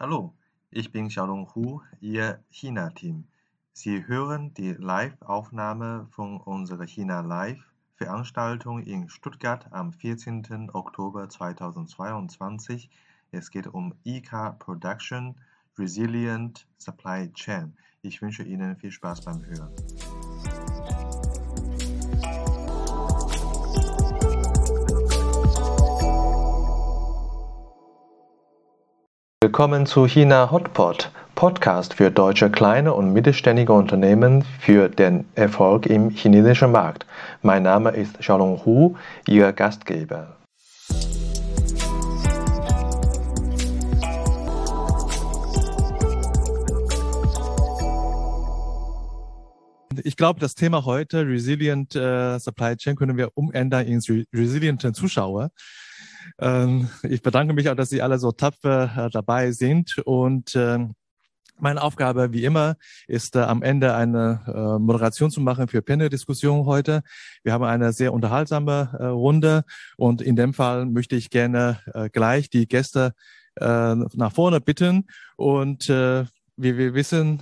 Hallo, ich bin Xiaolong Hu, Ihr China-Team. Sie hören die Live-Aufnahme von unserer China Live-Veranstaltung in Stuttgart am 14. Oktober 2022. Es geht um IK Production Resilient Supply Chain. Ich wünsche Ihnen viel Spaß beim Hören. Willkommen zu China Hotpot, Podcast für deutsche kleine und mittelständige Unternehmen für den Erfolg im chinesischen Markt. Mein Name ist Xiaolong Hu, Ihr Gastgeber. Ich glaube, das Thema heute, Resilient Supply Chain, können wir umändern ins Resilient Zuschauer. Ich bedanke mich auch, dass Sie alle so tapfer dabei sind. Und meine Aufgabe, wie immer, ist am Ende eine Moderation zu machen für Panel-Diskussion heute. Wir haben eine sehr unterhaltsame Runde und in dem Fall möchte ich gerne gleich die Gäste nach vorne bitten. Und wie wir wissen,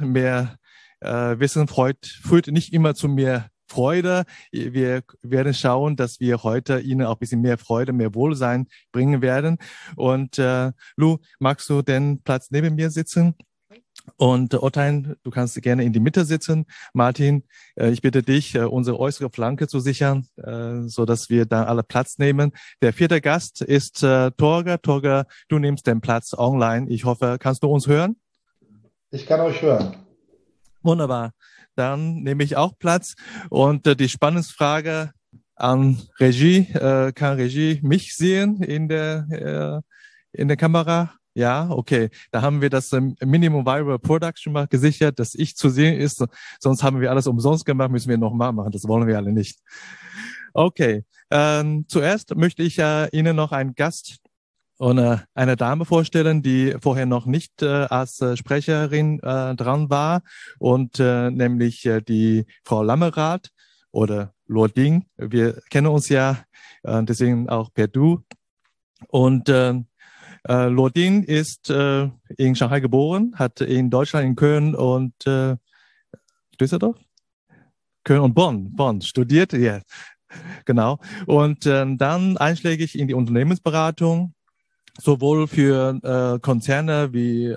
Wissen führt nicht immer zu mehr Freude. Wir werden schauen, dass wir heute Ihnen auch ein bisschen mehr Freude, mehr Wohlsein bringen werden. Und Lu, magst du den Platz neben mir sitzen? Und Ottein, du kannst gerne in die Mitte sitzen. Martin, ich bitte dich, unsere äußere Flanke zu sichern, so dass wir da alle Platz nehmen. Der vierte Gast ist Torger. Torger, du nimmst den Platz online. Ich hoffe, kannst du uns hören? Ich kann euch hören. Wunderbar. Dann nehme ich auch Platz. Und die Spannungsfrage an Regie. Kann Regie mich sehen in der Kamera? Ja, okay. Da haben wir das Minimum Viable Product schon mal gesichert, dass ich zu sehen ist. Sonst haben wir alles umsonst gemacht, müssen wir nochmal machen. Das wollen wir alle nicht. Okay. Zuerst möchte ich Ihnen noch einen Gast und eine Dame vorstellen, die vorher noch nicht als Sprecherin dran war, und nämlich die Frau Lammerath oder Luo Ding. Wir kennen uns ja, deswegen auch per Du. Und Luo Ding ist in Shanghai geboren, hat in Deutschland in Köln und Düsseldorf? Köln und Bonn studiert, ja, yeah. Genau. Und dann einschlägig in die Unternehmensberatung, sowohl für Konzerne wie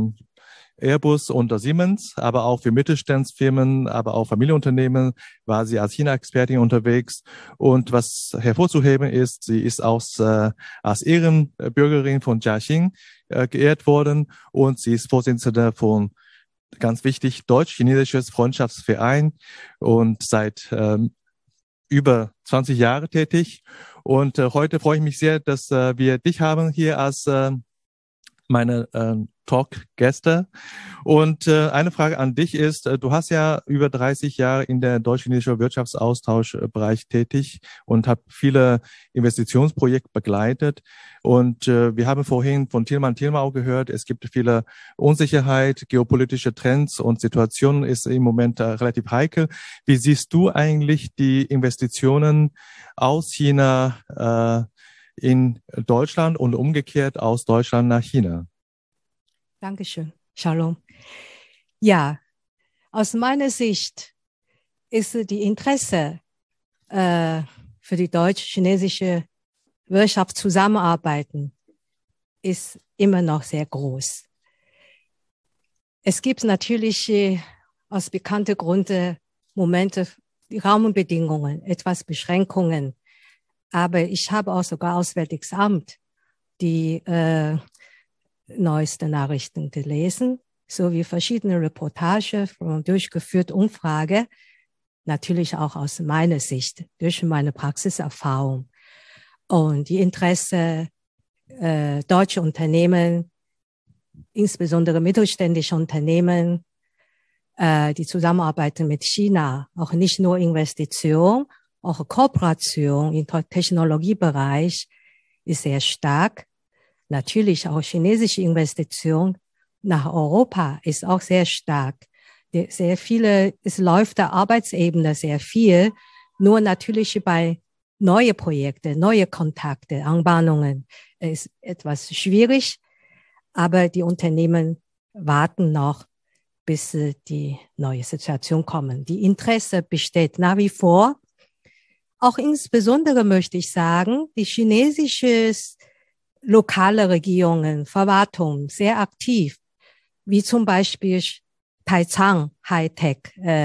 Airbus und Siemens, aber auch für Mittelstandsfirmen, aber auch Familienunternehmen war sie als China-Expertin unterwegs. Und was hervorzuheben ist, sie ist auch als Ehrenbürgerin von Jiaxing geehrt worden, und sie ist Vorsitzende von, ganz wichtig, Deutsch-Chinesisches Freundschaftsverein und seit über 20 Jahre tätig. Und heute freue ich mich sehr, dass wir dich haben hier als meine Talk-Gäste. Und eine Frage an dich ist, du hast ja über 30 Jahre in der deutsch-chinesischen Wirtschaftsaustauschbereich tätig und hast viele Investitionsprojekte begleitet. Und wir haben vorhin von Tilman auch gehört, es gibt viele Unsicherheit, geopolitische Trends und Situationen ist im Moment relativ heikel. Wie siehst du eigentlich die Investitionen aus China in Deutschland und umgekehrt aus Deutschland nach China? Dankeschön, Xiaolong. Ja, aus meiner Sicht ist die Interesse für die deutsch-chinesische Wirtschaftszusammenarbeiten ist immer noch sehr groß. Es gibt natürlich aus bekannten Gründen Momente, die Rahmenbedingungen, etwas Beschränkungen. Aber ich habe auch sogar Auswärtiges Amt die neueste Nachrichten gelesen, sowie verschiedene Reportage von durchgeführter Umfrage, natürlich auch aus meiner Sicht, durch meine Praxiserfahrung. Und die Interesse deutscher Unternehmen, insbesondere mittelständische Unternehmen, die zusammenarbeiten mit China, auch nicht nur Investition, auch Kooperation im Technologiebereich ist sehr stark. Natürlich auch chinesische Investition nach Europa ist auch sehr stark. Sehr viele, es läuft der Arbeitsebene sehr viel, nur natürlich bei neue Projekte, neue Kontakte, Anbahnungen ist etwas schwierig. Aber die Unternehmen warten noch, bis die neue Situation kommt. Die Interesse besteht nach wie vor. Auch insbesondere möchte ich sagen, die chinesische lokale Regierungen, Verwaltung sehr aktiv, wie zum Beispiel Taicang Hightech,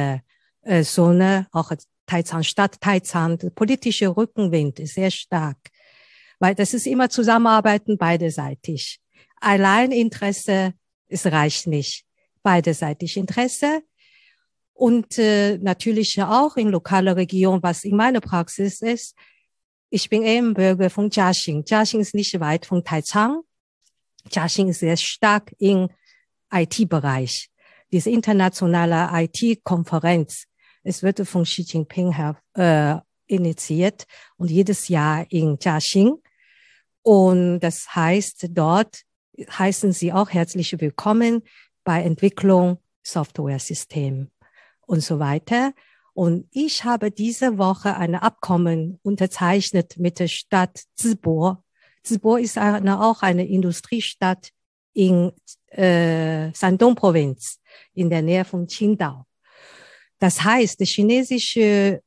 auch Taicang Stadt, Taicang, der politische Rückenwind ist sehr stark, weil das ist immer Zusammenarbeiten beiderseitig. Allein Interesse, es reicht nicht. Beiderseitig Interesse und natürlich auch in lokaler Region, was in meiner Praxis ist. Ich bin eben Bürger von Jiaxing. Jiaxing ist nicht weit von Taicang. Jiaxing ist sehr stark im IT-Bereich. Diese internationale IT-Konferenz, es wird von Xi Jinping initiiert und jedes Jahr in Jiaxing. Und das heißt, dort heißen Sie auch herzlich willkommen bei Entwicklung, Software-System und so weiter. Und ich habe diese Woche ein Abkommen unterzeichnet mit der Stadt Zibo. Zibo ist auch eine Industriestadt in Shandong-Provinz, in der Nähe von Qingdao. Das heißt, die chinesische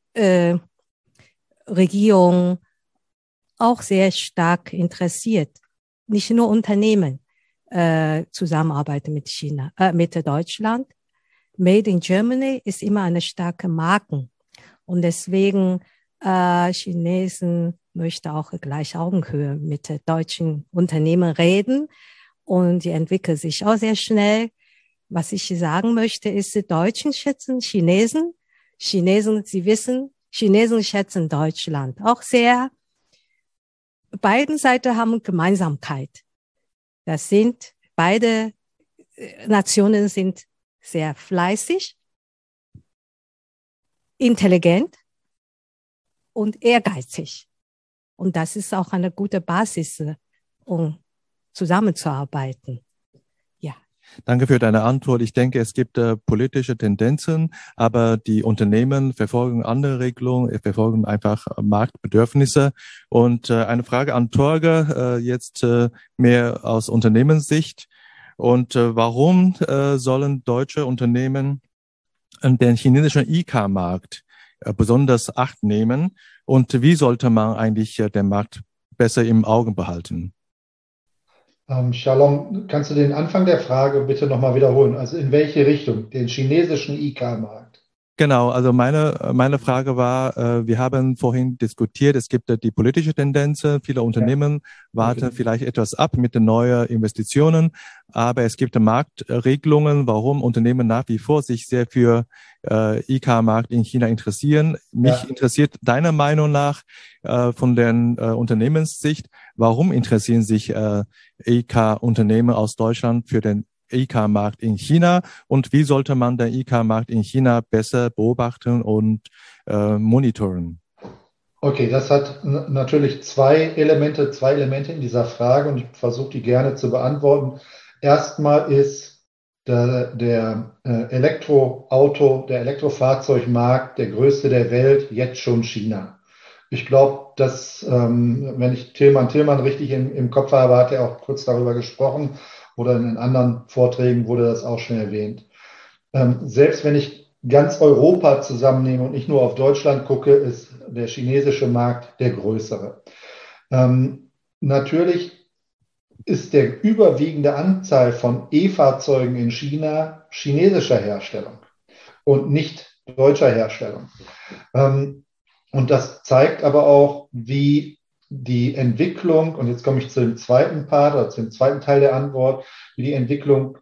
Regierung auch sehr stark interessiert, nicht nur Unternehmen, zusammenarbeiten mit China, mit Deutschland. Made in Germany ist immer eine starke Marke. Und deswegen, Chinesen möchten auch gleich Augenhöhe mit deutschen Unternehmen reden. Und die entwickeln sich auch sehr schnell. Was ich sagen möchte, ist, die Deutschen schätzen Chinesen. Chinesen, Sie wissen, Chinesen schätzen Deutschland auch sehr. Beiden Seiten haben Gemeinsamkeit. Das sind, beide Nationen sind sehr fleißig, intelligent und ehrgeizig. Und das ist auch eine gute Basis, um zusammenzuarbeiten. Ja. Danke für deine Antwort. Ich denke, es gibt politische Tendenzen, aber die Unternehmen verfolgen andere Regelungen, verfolgen einfach Marktbedürfnisse. Und eine Frage an Torge, jetzt mehr aus Unternehmenssicht. Und warum sollen deutsche Unternehmen den chinesischen E-Car-Markt besonders Acht nehmen? Und wie sollte man eigentlich den Markt besser im Auge behalten? Shalom, kannst du den Anfang der Frage bitte nochmal wiederholen? Also in welche Richtung? Den chinesischen E-Car-Markt? Genau, also meine Frage war, wir haben vorhin diskutiert, es gibt die politische Tendenz, viele Unternehmen warten vielleicht etwas ab mit den neuen Investitionen, aber es gibt Marktregelungen, warum Unternehmen nach wie vor sich sehr für E-Car-Markt in China interessieren. Mich interessiert deiner Meinung nach von der Unternehmenssicht, warum interessieren sich E-Car-Unternehmen aus Deutschland für den E-Car-Markt in China und wie sollte man den E-Car-Markt in China besser beobachten und monitoren? Okay, das hat natürlich zwei Elemente in dieser Frage und ich versuche die gerne zu beantworten. Erstmal ist der Elektrofahrzeugmarkt der größte der Welt, jetzt schon China. Ich glaube, dass, wenn ich Tilman richtig im Kopf habe, hat er auch kurz darüber gesprochen, oder in den anderen Vorträgen wurde das auch schon erwähnt. Selbst wenn ich ganz Europa zusammennehme und nicht nur auf Deutschland gucke, ist der chinesische Markt der größere. Natürlich ist der überwiegende Anteil von E-Fahrzeugen in China chinesischer Herstellung und nicht deutscher Herstellung. Und das zeigt aber auch, wie die Entwicklung, und jetzt komme ich zu dem zweiten Part oder zu dem zweiten Teil der Antwort, wie die Entwicklung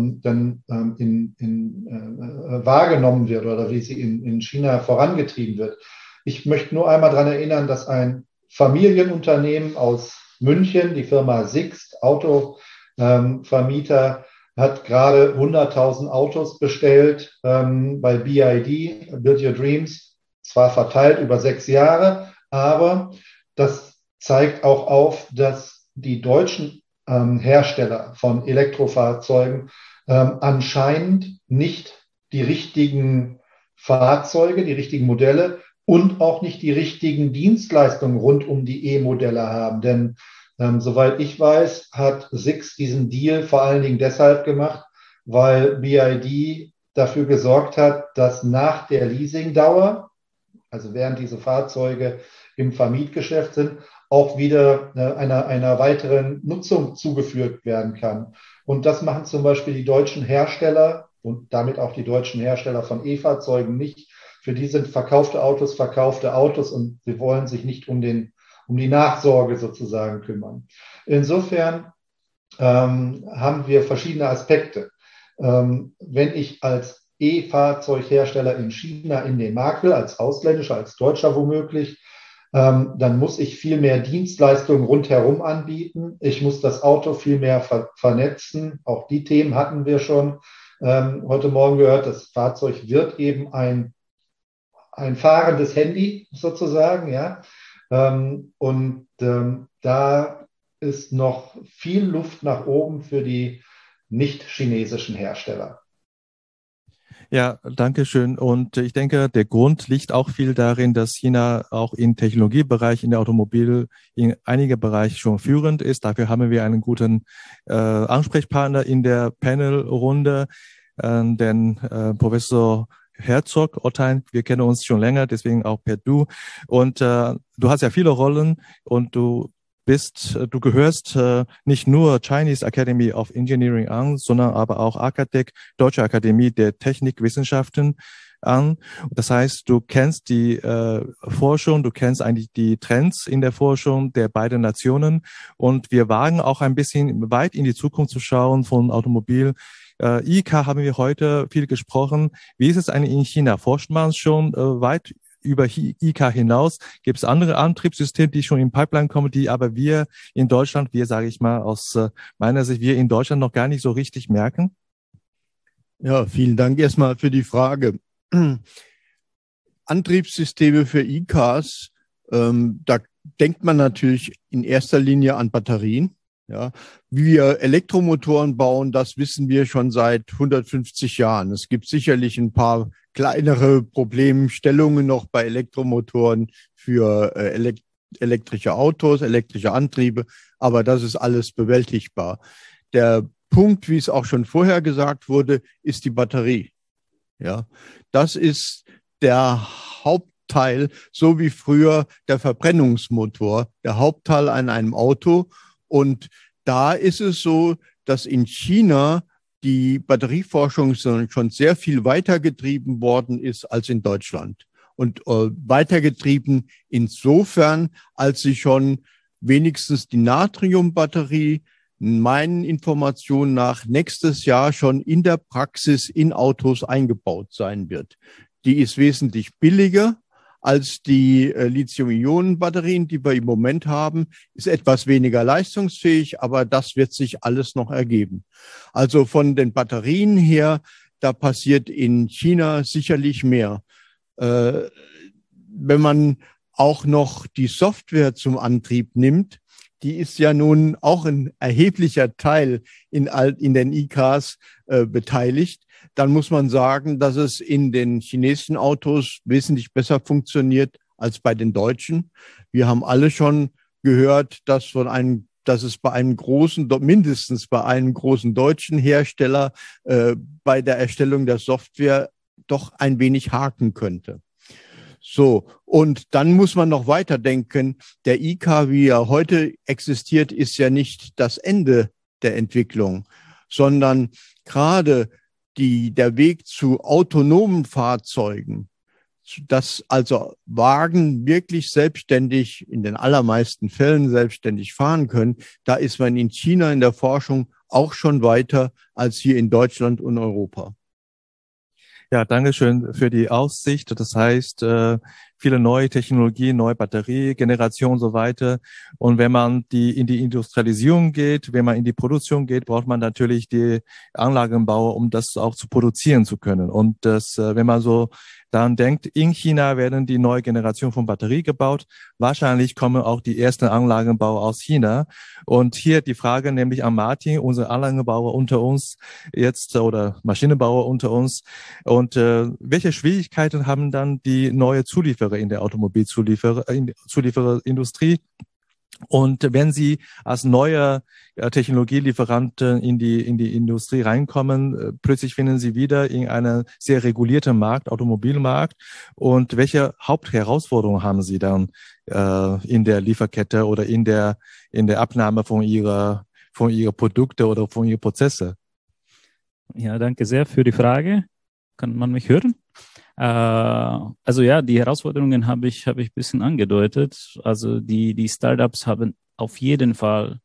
wahrgenommen wird oder wie sie in China vorangetrieben wird. Ich möchte nur einmal daran erinnern, dass ein Familienunternehmen aus München, die Firma Sixt, Autovermieter, hat gerade 100.000 Autos bestellt bei BYD, Build Your Dreams, zwar verteilt über 6 Jahre, aber das zeigt auch auf, dass die deutschen Hersteller von Elektrofahrzeugen anscheinend nicht die richtigen Fahrzeuge, die richtigen Modelle und auch nicht die richtigen Dienstleistungen rund um die E-Modelle haben. Denn Soweit ich weiß, hat SIXT diesen Deal vor allen Dingen deshalb gemacht, weil BYD dafür gesorgt hat, dass nach der Leasingdauer, also während diese Fahrzeuge im Vermietgeschäft sind, auch wieder einer weiteren Nutzung zugeführt werden kann. Und das machen zum Beispiel die deutschen Hersteller und damit auch die deutschen Hersteller von E-Fahrzeugen nicht. Für die sind verkaufte Autos und sie wollen sich nicht um die Nachsorge sozusagen kümmern. Insofern haben wir verschiedene Aspekte. Wenn ich als E-Fahrzeughersteller in China in den Markt will, als ausländischer, als Deutscher womöglich, dann muss ich viel mehr Dienstleistungen rundherum anbieten. Ich muss das Auto viel mehr vernetzen. Auch die Themen hatten wir schon heute Morgen gehört. Das Fahrzeug wird eben ein fahrendes Handy sozusagen, ja. Da ist noch viel Luft nach oben für die nicht-chinesischen Hersteller. Ja, danke schön. Und ich denke, der Grund liegt auch viel darin, dass China auch im Technologiebereich, in der Automobil, in einigen Bereichen schon führend ist. Dafür haben wir einen guten Ansprechpartner in der Panelrunde, den Professor Herzog, Ottein. Wir kennen uns schon länger, deswegen auch per Du. Und du hast ja viele Rollen und du gehörst nicht nur Chinese Academy of Engineering an, sondern aber auch ACATEC, Deutsche Akademie der Technikwissenschaften an. Das heißt, du kennst die Forschung, du kennst eigentlich die Trends in der Forschung der beiden Nationen und wir wagen auch ein bisschen weit in die Zukunft zu schauen von Automobil. IK haben wir heute viel gesprochen. Wie ist es eigentlich in China? Forscht man schon weit über IK hinaus? Gibt es andere Antriebssysteme, die schon in Pipeline kommen, die aber wir in Deutschland, sage ich mal, aus meiner Sicht, wir in Deutschland noch gar nicht so richtig merken? Ja, vielen Dank erstmal für die Frage. Antriebssysteme für E-Cars, da denkt man natürlich in erster Linie an Batterien. Ja, wie wir Elektromotoren bauen, das wissen wir schon seit 150 Jahren. Es gibt sicherlich ein paar kleinere Problemstellungen noch bei Elektromotoren für elektrische Autos, elektrische Antriebe, aber das ist alles bewältigbar. Der Punkt, wie es auch schon vorher gesagt wurde, ist die Batterie. Ja, das ist der Hauptteil, so wie früher der Verbrennungsmotor, der Hauptteil an einem Auto. Und da ist es so, dass in China die Batterieforschung schon sehr viel weitergetrieben worden ist als in Deutschland. Und weitergetrieben insofern, als sie schon wenigstens die Natriumbatterie meinen Informationen nach nächstes Jahr schon in der Praxis in Autos eingebaut sein wird. Die ist wesentlich billiger als die Lithium-Ionen-Batterien, die wir im Moment haben, ist etwas weniger leistungsfähig, aber das wird sich alles noch ergeben. Also von den Batterien her, da passiert in China sicherlich mehr. Wenn man auch noch die Software zum Antrieb nimmt, die ist ja nun auch ein erheblicher Teil in den E-Cars beteiligt. Dann muss man sagen, dass es in den chinesischen Autos wesentlich besser funktioniert als bei den deutschen. Wir haben alle schon gehört, dass es bei einem mindestens bei einem großen deutschen Hersteller bei der Erstellung der Software doch ein wenig haken könnte. So, und dann muss man noch weiterdenken. Der E-Car, wie er heute existiert, ist ja nicht das Ende der Entwicklung, sondern gerade der Weg zu autonomen Fahrzeugen, dass also Wagen wirklich selbstständig, in den allermeisten Fällen selbstständig fahren können, da ist man in China in der Forschung auch schon weiter als hier in Deutschland und Europa. Ja, danke schön für die Aussicht. Das heißt, viele neue Technologien, neue Batteriegenerationen und so weiter. Und wenn man in die Industrialisierung geht, wenn man in die Produktion geht, braucht man natürlich die Anlagenbauer, um das auch zu produzieren zu können. Und wenn man so dann denkt, in China werden die neue Generation von Batterie gebaut. Wahrscheinlich kommen auch die ersten Anlagenbauer aus China. Und hier die Frage nämlich an Martin, unser Anlagenbauer unter uns jetzt oder Maschinenbauer unter uns. Und welche Schwierigkeiten haben dann die neue Zulieferer in der Automobilzuliefererindustrie? Und wenn Sie als neuer Technologielieferanten in die Industrie reinkommen, plötzlich finden Sie wieder in einem sehr regulierten Markt, Automobilmarkt. Und welche Hauptherausforderungen haben Sie dann in der Lieferkette oder in der Abnahme von Ihrer Produkte oder von Ihren Prozesse? Ja, danke sehr für die Frage. Kann man mich hören? Also ja, die Herausforderungen habe ich ein bisschen angedeutet. Also die Startups haben auf jeden Fall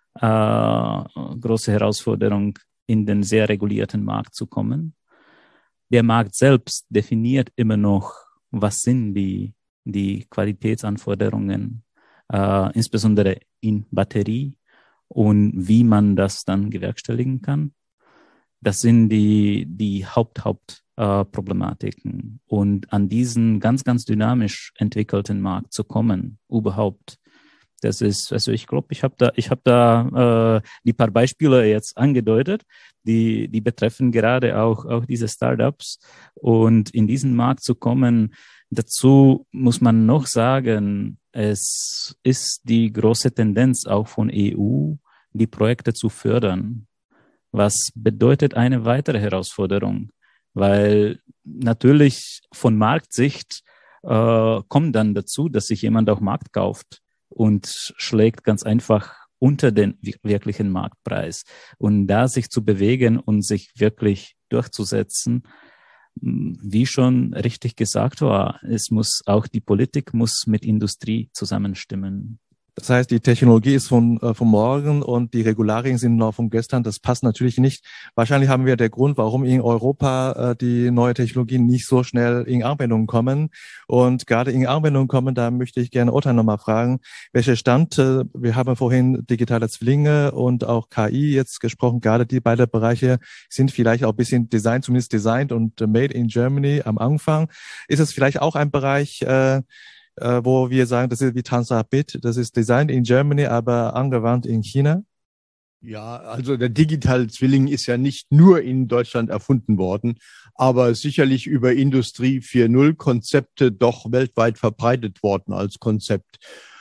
große Herausforderung, in den sehr regulierten Markt zu kommen. Der Markt selbst definiert immer noch, was sind die Qualitätsanforderungen, insbesondere in Batterie und wie man das dann bewerkstelligen kann. Das sind die Hauptproblematiken. Und an diesen ganz, ganz dynamisch entwickelten Markt zu kommen, überhaupt, das ist, also ich glaube, ich habe da die paar Beispiele jetzt angedeutet, die betreffen gerade auch diese Startups. Und in diesen Markt zu kommen, dazu muss man noch sagen, es ist die große Tendenz auch von EU, die Projekte zu fördern. Was bedeutet eine weitere Herausforderung? Weil natürlich von Marktsicht kommt dann dazu, dass sich jemand auch Markt kauft und schlägt ganz einfach unter den wirklichen Marktpreis. Und da sich zu bewegen und sich wirklich durchzusetzen, wie schon richtig gesagt war, die Politik muss mit Industrie zusammenstimmen. Das heißt, die Technologie ist von morgen und die Regularien sind noch von gestern. Das passt natürlich nicht. Wahrscheinlich haben wir den Grund, warum in Europa die neue Technologien nicht so schnell in Anwendung kommen. Und gerade in Anwendung kommen, da möchte ich gerne Otan nochmal fragen, welcher Stand, wir haben vorhin digitale Zwillinge und auch KI jetzt gesprochen, gerade die beiden Bereiche sind vielleicht auch ein bisschen zumindest designed und made in Germany am Anfang. Ist es vielleicht auch ein Bereich, wo wir sagen, das ist wie Transrapid, das ist designed in Germany, aber angewandt in China? Ja, also der digitale Zwilling ist ja nicht nur in Deutschland erfunden worden, aber sicherlich über Industrie 4.0 Konzepte doch weltweit verbreitet worden als Konzept.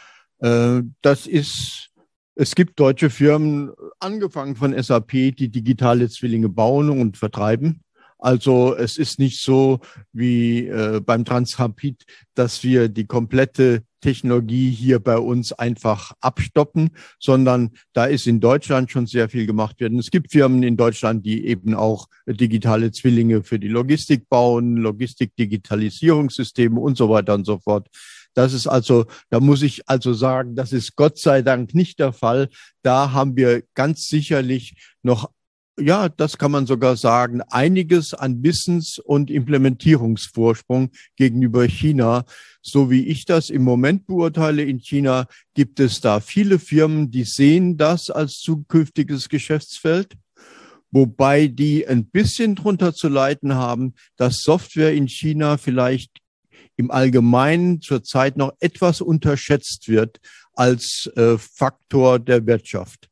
Es gibt deutsche Firmen, angefangen von SAP, die digitale Zwillinge bauen und vertreiben. Also es ist nicht so wie beim Transrapid, dass wir die komplette Technologie hier bei uns einfach abstoppen, sondern da ist in Deutschland schon sehr viel gemacht werden. Es gibt Firmen in Deutschland, die eben auch digitale Zwillinge für die Logistik bauen, Logistik-Digitalisierungssysteme und so weiter und so fort. Das ist also, da muss ich also sagen, das ist Gott sei Dank nicht der Fall. Da haben wir ganz sicherlich noch, ja, das kann man sogar sagen, einiges an Wissens- und Implementierungsvorsprung gegenüber China. So wie ich das im Moment beurteile in China, gibt es da viele Firmen, die sehen das als zukünftiges Geschäftsfeld, wobei die ein bisschen drunter zu leiden haben, dass Software in China vielleicht im Allgemeinen zurzeit noch etwas unterschätzt wird als Faktor der Wirtschaft.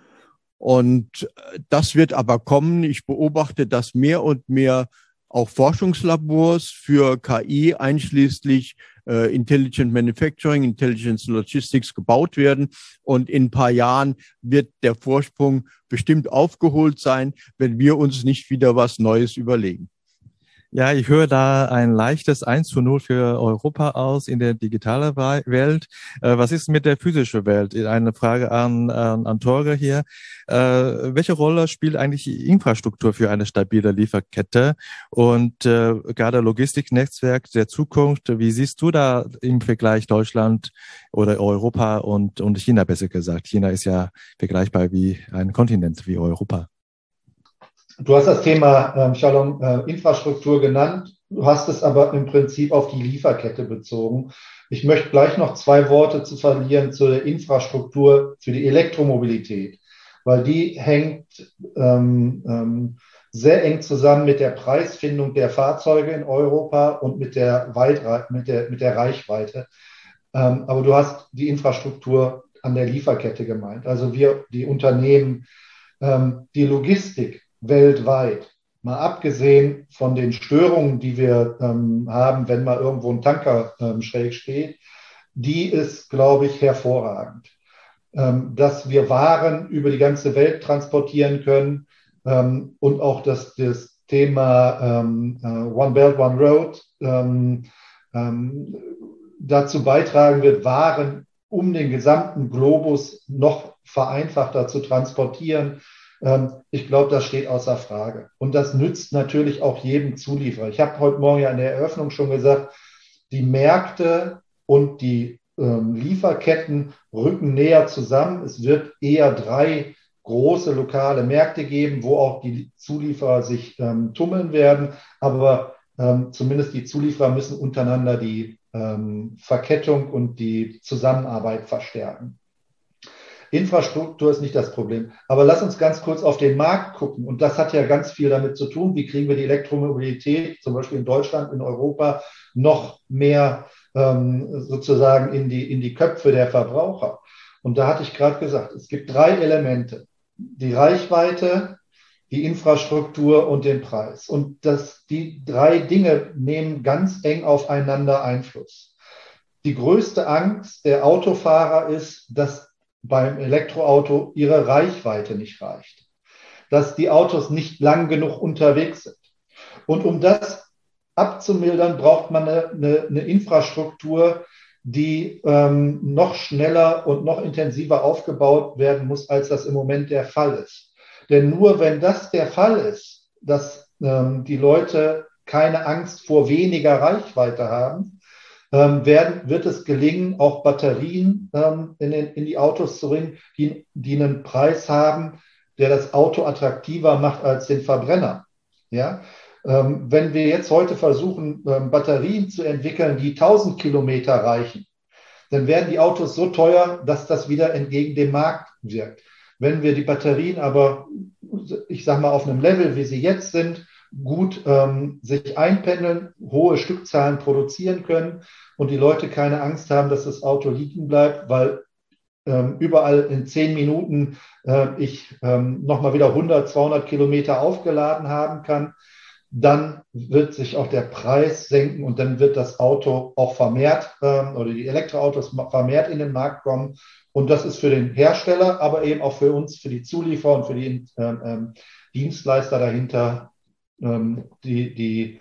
Und das wird aber kommen. Ich beobachte, dass mehr und mehr auch Forschungslabors für KI einschließlich Intelligent Manufacturing, Intelligent Logistics gebaut werden. Und in ein paar Jahren wird der Vorsprung bestimmt aufgeholt sein, wenn wir uns nicht wieder was Neues überlegen. Ja, ich höre da ein leichtes 1:0 für Europa aus in der digitalen Welt. Was ist mit der physischen Welt? Eine Frage an Torge hier. Welche Rolle spielt eigentlich die Infrastruktur für eine stabile Lieferkette und gerade Logistiknetzwerk der Zukunft? Wie siehst du da im Vergleich Deutschland oder Europa und China, besser gesagt? China ist ja vergleichbar wie ein Kontinent wie Europa. Du hast das Thema, Shalom, Infrastruktur genannt. Du hast es aber im Prinzip auf die Lieferkette bezogen. Ich möchte gleich noch 2 Worte zu verlieren zur Infrastruktur für die Elektromobilität, weil die hängt sehr eng zusammen mit der Preisfindung der Fahrzeuge in Europa und mit der Reichweite. Aber du hast die Infrastruktur an der Lieferkette gemeint. Also die Unternehmen, die Logistik weltweit, mal abgesehen von den Störungen, die wir haben, wenn mal irgendwo ein Tanker schräg steht, die ist, glaube ich, hervorragend. dass wir Waren über die ganze Welt transportieren können und auch das Thema One Belt, One Road dazu beitragen wird, Waren um den gesamten Globus noch vereinfachter zu transportieren. Ich glaube, das steht außer Frage. Und das nützt natürlich auch jedem Zulieferer. Ich habe heute Morgen ja in der Eröffnung schon gesagt, die Märkte und die Lieferketten rücken näher zusammen. Es wird eher 3 große lokale Märkte geben, wo auch die Zulieferer sich tummeln werden. Aber zumindest die Zulieferer müssen untereinander die Verkettung und die Zusammenarbeit verstärken. Infrastruktur ist nicht das Problem. Aber lass uns ganz kurz auf den Markt gucken. Und das hat ja ganz viel damit zu tun, wie kriegen wir die Elektromobilität, zum Beispiel in Deutschland, in Europa, noch mehr sozusagen in die Köpfe der Verbraucher. Und da hatte ich gerade gesagt, es gibt 3 Elemente. Die Reichweite, die Infrastruktur und den Preis. Und die 3 Dinge nehmen ganz eng aufeinander Einfluss. Die größte Angst der Autofahrer ist, dass beim Elektroauto ihre Reichweite nicht reicht, dass die Autos nicht lang genug unterwegs sind. Und um das abzumildern, braucht man eine Infrastruktur, die noch schneller und noch intensiver aufgebaut werden muss, als das im Moment der Fall ist. Denn nur wenn das der Fall ist, dass die Leute keine Angst vor weniger Reichweite haben, wird es gelingen, auch Batterien in die Autos zu bringen, die einen Preis haben, der das Auto attraktiver macht als den Verbrenner. Ja? Wenn wir jetzt heute versuchen, Batterien zu entwickeln, die 1000 Kilometer reichen, dann werden die Autos so teuer, dass das wieder entgegen dem Markt wirkt. Wenn wir die Batterien aber, ich sage mal, auf einem Level, wie sie jetzt sind, gut sich einpendeln, hohe Stückzahlen produzieren können und die Leute keine Angst haben, dass das Auto liegen bleibt, weil überall in 10 Minuten ich nochmal wieder 100, 200 Kilometer aufgeladen haben kann, dann wird sich auch der Preis senken und dann wird das Auto auch vermehrt oder die Elektroautos vermehrt in den Markt kommen. Und das ist für den Hersteller, aber eben auch für uns, für die Zulieferer und für die Dienstleister dahinter die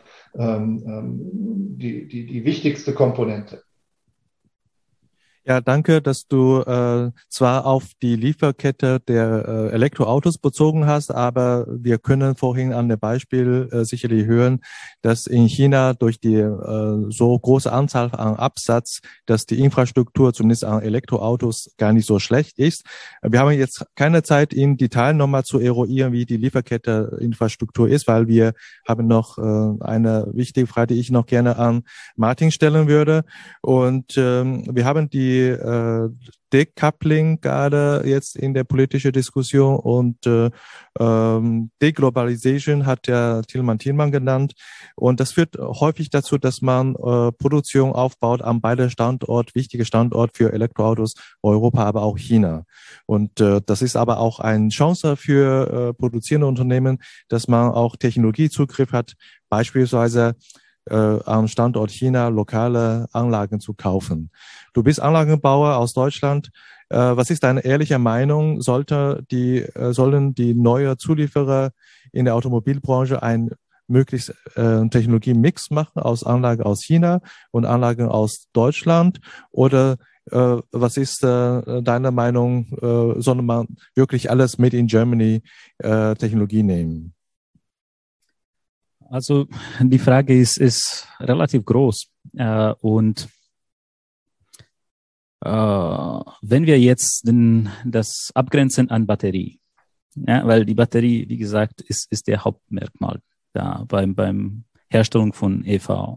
wichtigste Komponente. Ja, danke, dass du zwar auf die Lieferkette der Elektroautos bezogen hast, aber wir können vorhin an dem Beispiel sicherlich hören, dass in China durch die so große Anzahl an Absatz, dass die Infrastruktur zumindest an Elektroautos gar nicht so schlecht ist. Wir haben jetzt keine Zeit, in Detail nochmal zu eruieren, wie die Lieferkette-Infrastruktur ist, weil wir haben noch eine wichtige Frage, die ich noch gerne an Martin stellen würde. Und wir haben die Decoupling gerade jetzt in der politischen Diskussion und Deglobalization hat ja Thielmann genannt. Und das führt häufig dazu, dass man Produktion aufbaut an beide wichtige Standort für Elektroautos, Europa, aber auch China. Und das ist aber auch eine Chance für produzierende Unternehmen, dass man auch Technologiezugriff hat, beispielsweise am Standort China lokale Anlagen zu kaufen. Du bist Anlagenbauer aus Deutschland. Was ist deine ehrliche Meinung? Sollen die neuen Zulieferer in der Automobilbranche ein möglichst Technologie-Mix machen aus Anlagen aus China und Anlagen aus Deutschland? Oder was ist deine Meinung? Soll man wirklich alles made in Germany Technologie nehmen? Also die Frage ist relativ groß und wenn wir jetzt das abgrenzen an Batterie, ja, weil die Batterie, wie gesagt, ist der Hauptmerkmal da beim Herstellung von EV.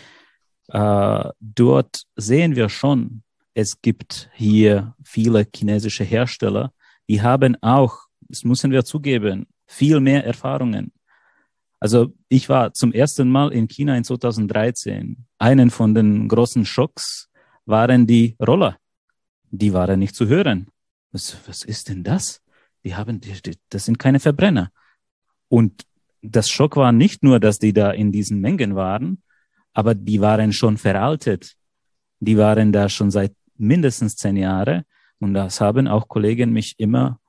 Dort sehen wir schon, es gibt hier viele chinesische Hersteller, die haben auch, das müssen wir zugeben, viel mehr Erfahrungen. Also ich war zum ersten Mal in China in 2013. Einen von den großen Schocks waren die Roller. Die waren nicht zu hören. Was ist denn das? Das sind keine Verbrenner. Und das Schock war nicht nur, dass die da in diesen Mengen waren, aber die waren schon veraltet. Die waren da schon seit mindestens 10 Jahren Und das haben auch Kollegen mich immer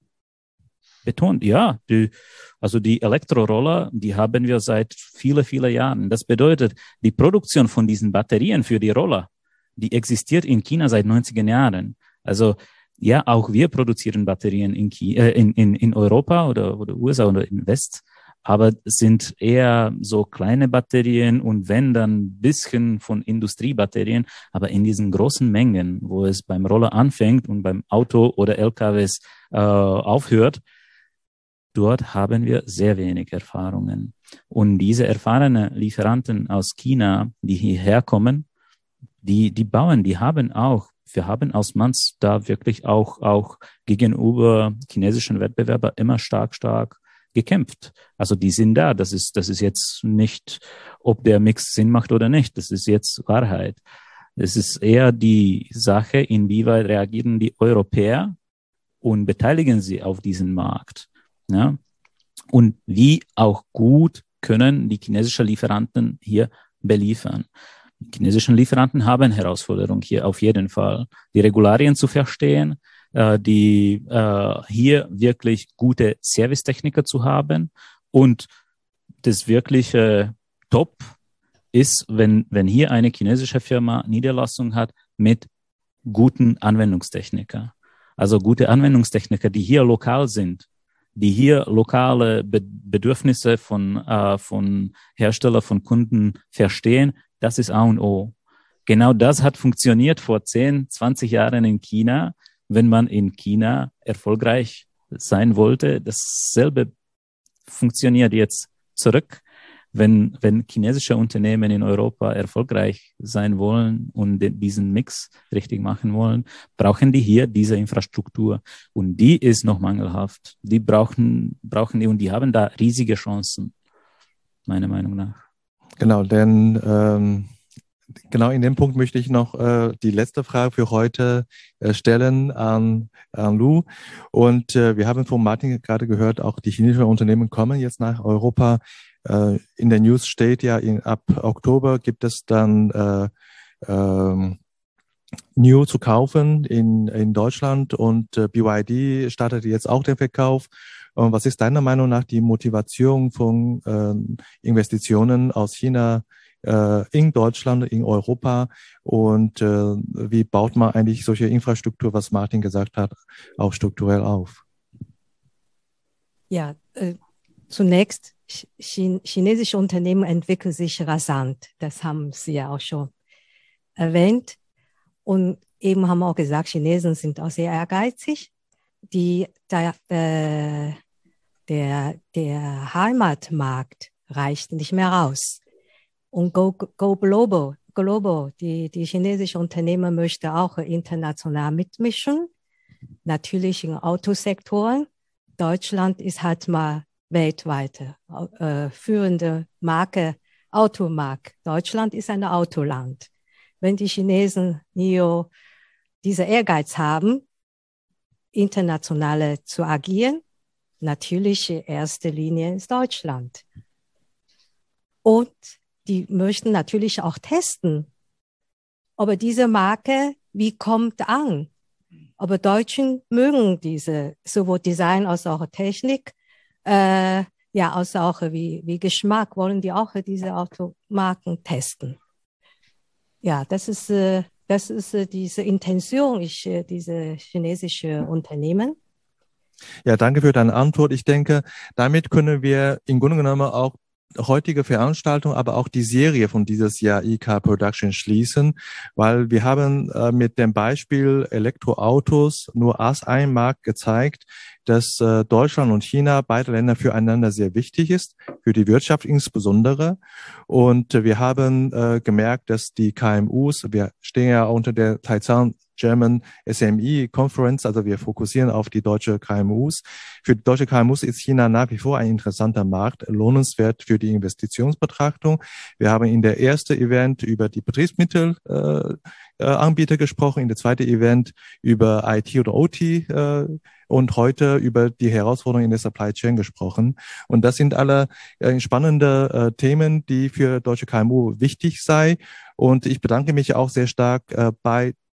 betont. Ja, die Elektroroller, die haben wir seit vielen Jahren. Das bedeutet, die Produktion von diesen Batterien für die Roller, die existiert in China seit 90er Jahren. Also ja, auch wir produzieren Batterien in Europa oder USA oder im West, aber es sind eher so kleine Batterien und wenn dann ein bisschen von Industriebatterien, aber in diesen großen Mengen, wo es beim Roller anfängt und beim Auto oder LKWs aufhört, dort haben wir sehr wenig Erfahrungen. Und diese erfahrenen Lieferanten aus China, die hierher kommen, die Bauern, wir haben aus Manz da wirklich auch gegenüber chinesischen Wettbewerbern immer stark gekämpft. Also die sind da. Das ist jetzt nicht, ob der Mix Sinn macht oder nicht. Das ist jetzt Wahrheit. Es ist eher die Sache, inwieweit reagieren die Europäer und beteiligen sie auf diesen Markt. Ja? Und wie auch gut können die chinesischen Lieferanten hier beliefern. Die chinesischen Lieferanten haben Herausforderungen hier auf jeden Fall. Die Regularien zu verstehen, die hier wirklich gute Servicetechniker zu haben und das wirkliche Top ist, wenn hier eine chinesische Firma Niederlassung hat mit guten Anwendungstechniker. Also gute Anwendungstechniker, die hier lokal sind, die hier lokale Bedürfnisse von Hersteller, von Kunden verstehen, das ist A und O. Genau das hat funktioniert vor 10, 20 Jahren in China. Wenn man in China erfolgreich sein wollte, dasselbe funktioniert jetzt zurück. Wenn chinesische Unternehmen in Europa erfolgreich sein wollen und diesen Mix richtig machen wollen, brauchen die hier diese Infrastruktur. Und die ist noch mangelhaft. Die brauchen die und die haben da riesige Chancen, meiner Meinung nach. Genau, denn genau in dem Punkt möchte ich noch die letzte Frage für heute stellen an Lou. Und wir haben von Martin gerade gehört, auch die chinesischen Unternehmen kommen jetzt nach Europa. In der News steht ja, ab Oktober gibt es dann New zu kaufen in Deutschland und BYD startet jetzt auch den Verkauf. Was ist deiner Meinung nach die Motivation von Investitionen aus China in Deutschland, in Europa und wie baut man eigentlich solche Infrastruktur, was Martin gesagt hat, auch strukturell auf? Ja, zunächst, chinesische Unternehmen entwickeln sich rasant. Das haben Sie ja auch schon erwähnt. Und eben haben wir auch gesagt, Chinesen sind auch sehr ehrgeizig. Der Heimatmarkt reicht nicht mehr raus. Und go global, die chinesischen Unternehmen möchten auch international mitmischen, natürlich in Autosektoren. Deutschland ist halt mal weltweit führende Marke, Automarkt. Deutschland ist ein Autoland. Wenn die Chinesen hier diese Ehrgeiz haben, international zu agieren, natürlich in erster Linie ist Deutschland. Und die möchten natürlich auch testen, ob diese Marke, wie kommt an. Aber Deutschen mögen diese, sowohl Design als auch Technik, als auch wie Geschmack, wollen die auch diese Automarken testen. Ja, das ist diese Intention, diese chinesische Unternehmen. Ja, danke für deine Antwort. Ich denke, damit können wir im Grunde genommen auch heutige Veranstaltung, aber auch die Serie von dieses Jahr IK Production schließen, weil wir haben mit dem Beispiel Elektroautos nur als ein Markt gezeigt, dass Deutschland und China, beide Länder füreinander sehr wichtig ist, für die Wirtschaft insbesondere. Und wir haben gemerkt, dass die KMUs, wir stehen ja unter der Taizang German SME Conference, also wir fokussieren auf die deutsche KMUs. Für die deutsche KMUs ist China nach wie vor ein interessanter Markt, lohnenswert für die Investitionsbetrachtung. Wir haben in der ersten Event über die Betriebsmittelanbieter gesprochen, in der zweiten Event über IT oder OT und heute über die Herausforderungen in der Supply Chain gesprochen. Und das sind alle spannende Themen, die für deutsche KMU wichtig sei. Und ich bedanke mich auch sehr stark bei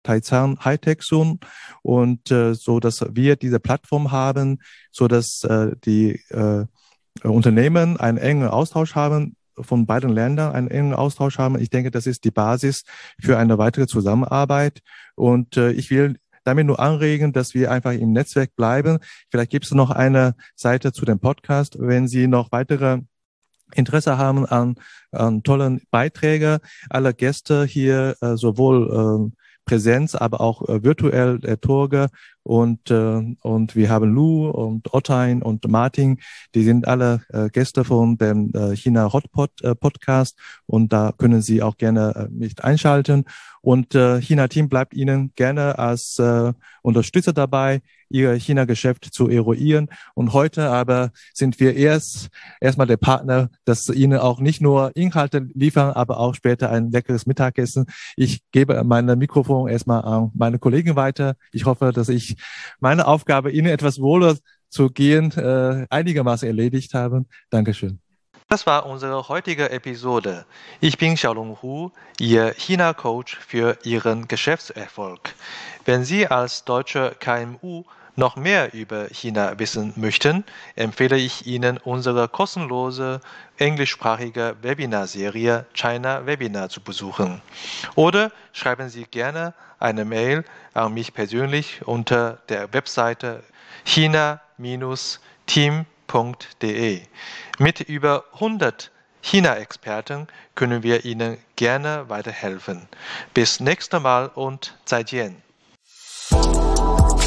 Taizang Hightech Zone und so, dass wir diese Plattform haben, so dass die Unternehmen einen engen Austausch haben, von beiden Ländern einen engen Austausch haben. Ich denke, das ist die Basis für eine weitere Zusammenarbeit. Und ich will damit nur anregen, dass wir einfach im Netzwerk bleiben. Vielleicht gibt es noch eine Seite zu dem Podcast, wenn Sie noch weitere Interesse haben an tollen Beiträgen. Alle Gäste hier, sowohl Präsenz, aber auch virtuell der Torge und wir haben Lou und Ottein und Martin, die sind alle Gäste von dem China Hotpot Podcast und da können Sie auch gerne mich einschalten und China Team bleibt Ihnen gerne als Unterstützer dabei, Ihr China-Geschäft zu eruieren. Und heute aber sind wir erstmal der Partner, dass Ihnen auch nicht nur Inhalte liefern, aber auch später ein leckeres Mittagessen. Ich gebe mein Mikrofon erstmal an meine Kollegen weiter. Ich hoffe, dass ich meine Aufgabe, Ihnen etwas wohler zu gehen, einigermaßen erledigt habe. Dankeschön. Das war unsere heutige Episode. Ich bin Xiaolong Hu, Ihr China-Coach für Ihren Geschäftserfolg. Wenn Sie als deutsche KMU noch mehr über China wissen möchten, empfehle ich Ihnen unsere kostenlose englischsprachige Webinarserie China Webinar zu besuchen. Oder schreiben Sie gerne eine Mail an mich persönlich unter der Webseite china-team.de. Mit über 100 China-Experten können wir Ihnen gerne weiterhelfen. Bis nächstes Mal und 再见.